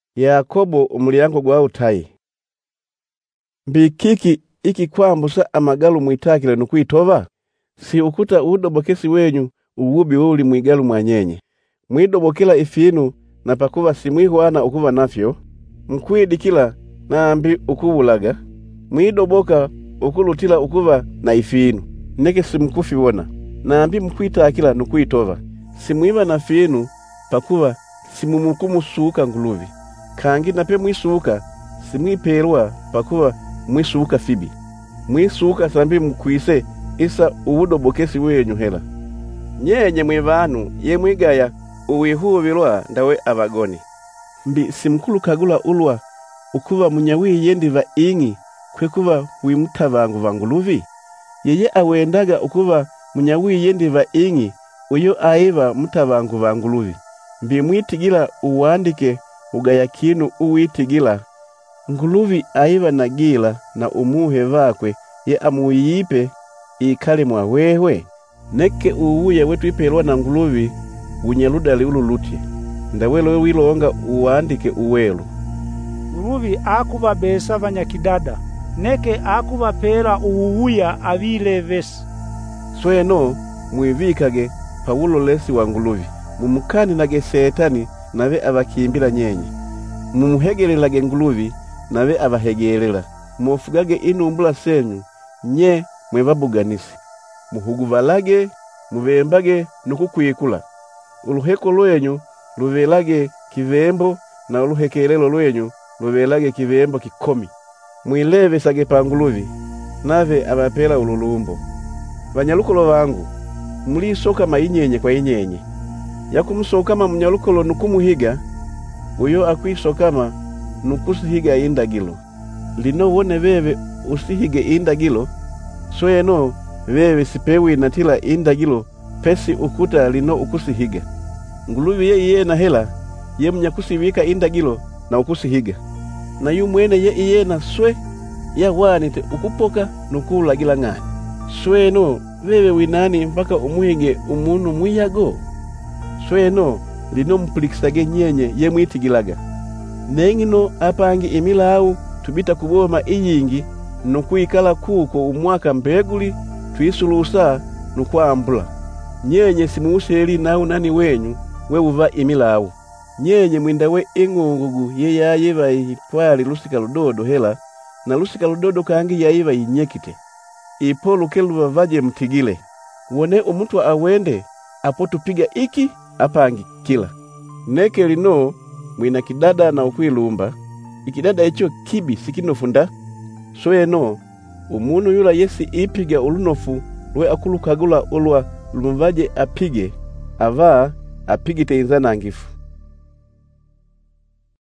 Yakobo umulyango gwa utayi. Mbikiki iki kwambusa amagalu mwitakile nukwitova? Si ukuta udobokesi wenyu uwubi uli mwigalu mwanyenye. Mwidobokela ifinu na pakuva simwihwana ukuva nafyo. Mkwidikila nambi ukubulaga. Mwidoboka ukulutila ukuva na ifinu. Neke simkufi wona. Nambi mkwitakila nukwitova. Simwiva na finu pakuva simumukumusuka Nguluvi. Kangi nape mwisuka simwipelwa pakuva mwisuka fibi. Mwisuka sambi mkwise isa uwudobokesi wenyu hela. Nyenye mwivanu ye mwigaya uwihuvilwa ndawe abagoni. Mbi simkulukagula ulwa ukuva munyawi yendiva ingi kwekuva wimutavangu vanguluvi. Yeye awendaga ukuva munyawi yendiva ingi uyo aiva mutavangu vanguluvi. Mbi mwitigila uwandike ugaya kinu uwitigila. Nguluvi aiva nagila na umuhe vakwe ye amuyipe ikale mwa wewe. Neke uwuya wetu ipelwa na Nguluvi unyeludali ululutye. Ndawelo wilonga uwandike uwelu. Nguluvi akuba besa vanyakidada. Neke akuba pera uwuya avile vesi. Sweno mwivikage Paulo lesi wa Nguluvi. Mumukani nage setani nawe abakimbila nyenye. Mumuhegelelage Nguluvi nawe abahegelela. Mufugage inumbula senyu nye mwevabuganisi. Muhuguvalage, muvembage nukukwikula. Uluheko lwenyu luvelage kivembo na uluhekelelo lwenyu luvelage kivembo kikomi. Mwileve sage pa Nguluvi nave abapela ululumbo. Vanyalukolo vangu mulisoka mainyenye kwa inyenye. Yakumusokama munyalukolo nukumuhiga uyo akwisokama nukusihiga indagilo. Lino wone wewe usihige indagilo, sweno wewe sipewi natila indagilo pesi ukuta lino ukusihiga. Nguluvi ye na hela ye mnyakusivika indagilo na ukusihiga. Na yu mwene ye na swe ya wanite ukupoka nukulagila ngani. Sweno wewe winani mpaka umuhige umunu mwiyago. Sweno lino mpulikisage nyenye ye mwitigilaga. Nengino apangi imilau tubita kuboma iyingi nukuikala kuko umwaka mbeguli tuisulusa nukwambula. Nyenye simuuseli nau nani wenyu we uva imilau. Nyenye mwindawe ingungugu ye yayiva ipwali lusika ludodo hela na lusika ludodo kangi yayiva inyekite. Ipo lukelu vavaje mtigile. Wone umutwa awende apo tupiga iki apangi kila. Neke lino mwina kidada na ukwilumba. Ikidada icho kibi sikinofunda. Sweno umunu yula yesi ipiga ulunofu lwe akulukagula ulwa lumuvaje apige. Ava apigite inzana angifu.